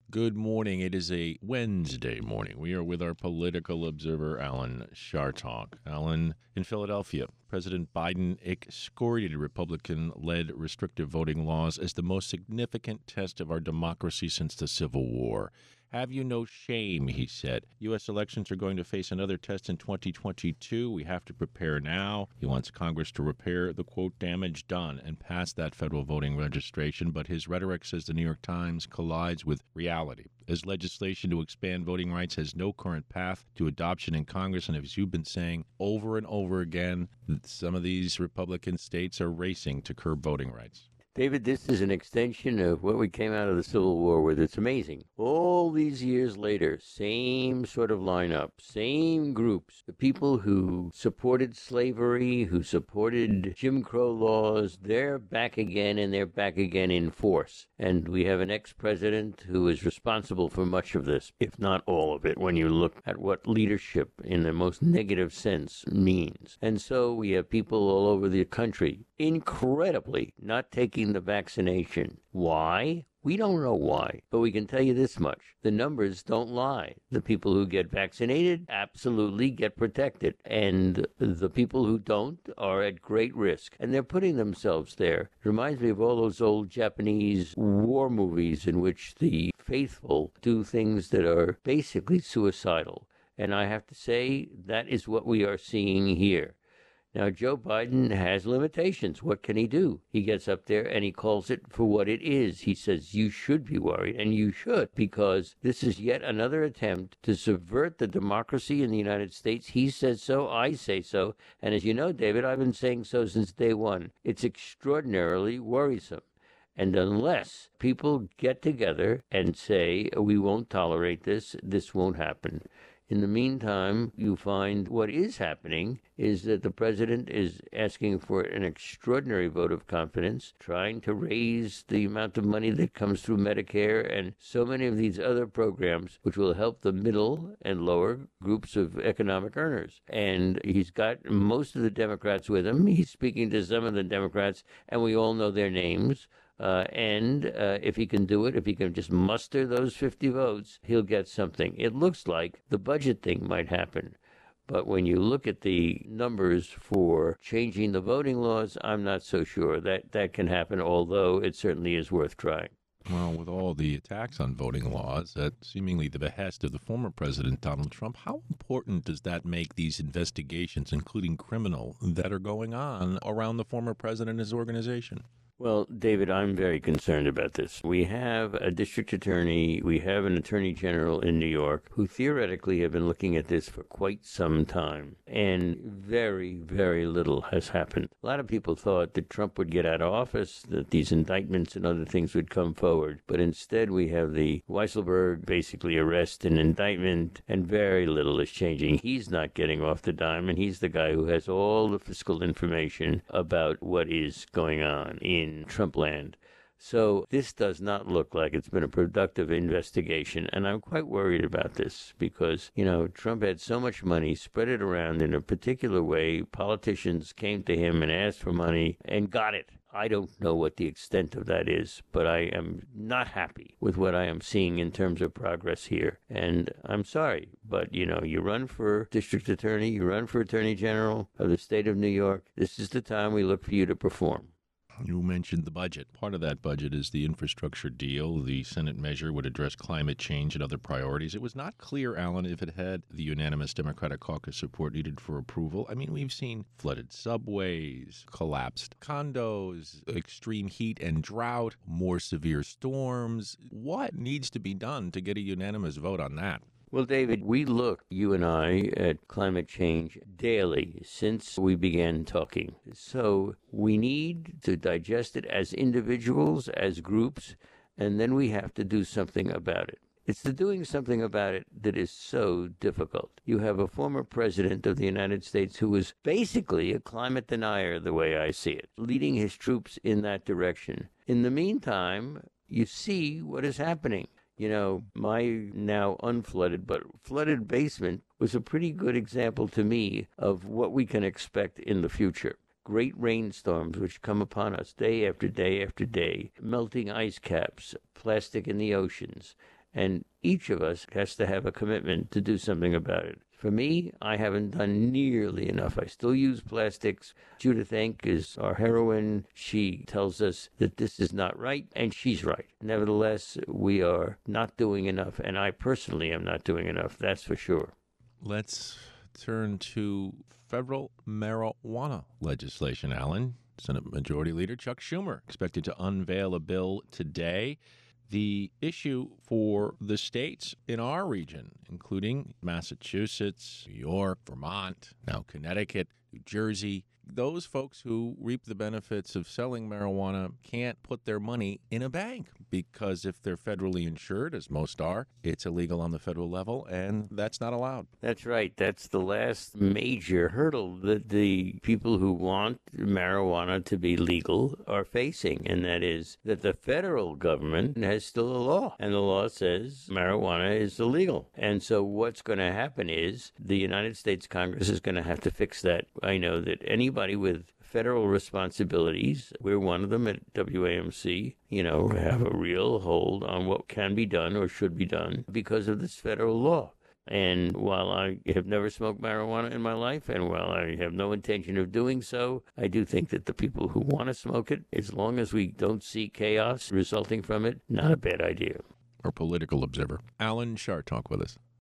Good morning. It is a Wednesday morning. We are with our political observer, Alan Chartock. Alan, in Philadelphia, President Biden excoriated Republican-led restrictive voting laws as the most significant test of our democracy since the Civil War. Have you no shame, he said. U.S. elections are going to face another test in 2022. We have to prepare now. He wants Congress to repair the, quote, damage done and pass that federal voting registration. But his rhetoric, says the New York Times, collides with reality. As legislation to expand voting rights has no current path to adoption in Congress, and as you've been saying over and over again, some of these Republican states are racing to curb voting rights. David, this is an extension of what we came out of the Civil War with. It's amazing. All these years later, same sort of lineup, same groups. The people who supported slavery, who supported Jim Crow laws, they're back again, and they're back again in force. And we have an ex-president who is responsible for much of this, if not all of it, when you look at what leadership in the most negative sense means. And so we have people all over the country, incredibly, not taking the vaccination. Why? We don't know why, but we can tell you this much. The numbers don't lie. The people who get vaccinated absolutely get protected, and the people who don't are at great risk, and they're putting themselves there. It reminds me of all those old Japanese war movies in which the faithful do things that are basically suicidal, and I have to say that is what we are seeing here. Now, Joe Biden has limitations. What can he do? He gets up there and he calls it for what it is. He says, you should be worried, and you should, because this is yet another attempt to subvert the democracy in the United States. He says so, I say so, and as you know, David, I've been saying so since day one. It's extraordinarily worrisome. And unless people get together and say, we won't tolerate this, this won't happen. In the meantime, you find what is happening is that the president is asking for an extraordinary vote of confidence, trying to raise the amount of money that comes through Medicare and so many of these other programs, which will help the middle and lower groups of economic earners. And he's got most of the Democrats with him. He's speaking to some of the Democrats, and we all know their names. If he can do it, if he can just muster those 50 votes, he'll get something. It looks like the budget thing might happen. But when you look at the numbers for changing the voting laws, I'm not so sure that that can happen, although it certainly is worth trying. Well, with all the attacks on voting laws at seemingly the behest of the former president, Donald Trump, how important does that make these investigations, including criminal, that are going on around the former president and his organization? Well, David, I'm very concerned about this. We have a district attorney, we have an attorney general in New York who theoretically have been looking at this for quite some time, and very, very little has happened. A lot of people thought that Trump would get out of office, that these indictments and other things would come forward, but instead we have the Weisselberg basically arrest and indictment, and very little is changing. He's not getting off the dime, and he's the guy who has all the fiscal information about what is going on in Trump land. So this does not look like it's been a productive investigation, and I'm quite worried about this because, Trump had so much money, spread it around in a particular way. Politicians came to him and asked for money and got it. I don't know what the extent of that is, but I am not happy with what I am seeing in terms of progress here. And I'm sorry, but, you run for district attorney, you run for attorney general of the state of New York. This is the time we look for you to perform. You mentioned the budget. Part of that budget is the infrastructure deal. The Senate measure would address climate change and other priorities. It was not clear, Alan, if it had the unanimous Democratic caucus support needed for approval. I mean, we've seen flooded subways, collapsed condos, extreme heat and drought, more severe storms. What needs to be done to get a unanimous vote on that? Well, David, we look, you and I, at climate change daily since we began talking. So we need to digest it as individuals, as groups, and then we have to do something about it. It's the doing something about it that is so difficult. You have a former president of the United States who is basically a climate denier, the way I see it, leading his troops in that direction. In the meantime, you see what is happening. My now unflooded but flooded basement was a pretty good example to me of what we can expect in the future. Great rainstorms which come upon us day after day after day, melting ice caps, plastic in the oceans. and each of us has to have a commitment to do something about it. For me, I haven't done nearly enough. I still use plastics. Judith Enck is our heroine. She tells us that this is not right, and she's right. Nevertheless, we are not doing enough, and I personally am not doing enough, that's for sure. Let's turn to federal marijuana legislation, Alan. Senate Majority Leader Chuck Schumer expected to unveil a bill today. The issue for the states in our region, including Massachusetts, New York, Vermont, now Connecticut, New Jersey, those folks who reap the benefits of selling marijuana can't put their money in a bank because if they're federally insured, as most are, it's illegal on the federal level, and that's not allowed. That's right. That's the last major hurdle that the people who want marijuana to be legal are facing, and that is that the federal government has still a law, and the law says marijuana is illegal. And so what's going to happen is the United States Congress is going to have to fix that. I know that anybody with federal responsibilities, we're one of them at WAMC, have a real hold on what can be done or should be done because of this federal law. And while I have never smoked marijuana in my life, and while I have no intention of doing so, I do think that the people who want to smoke it, as long as we don't see chaos resulting from it, not a bad idea. Our political observer, Alan Chartock, with us.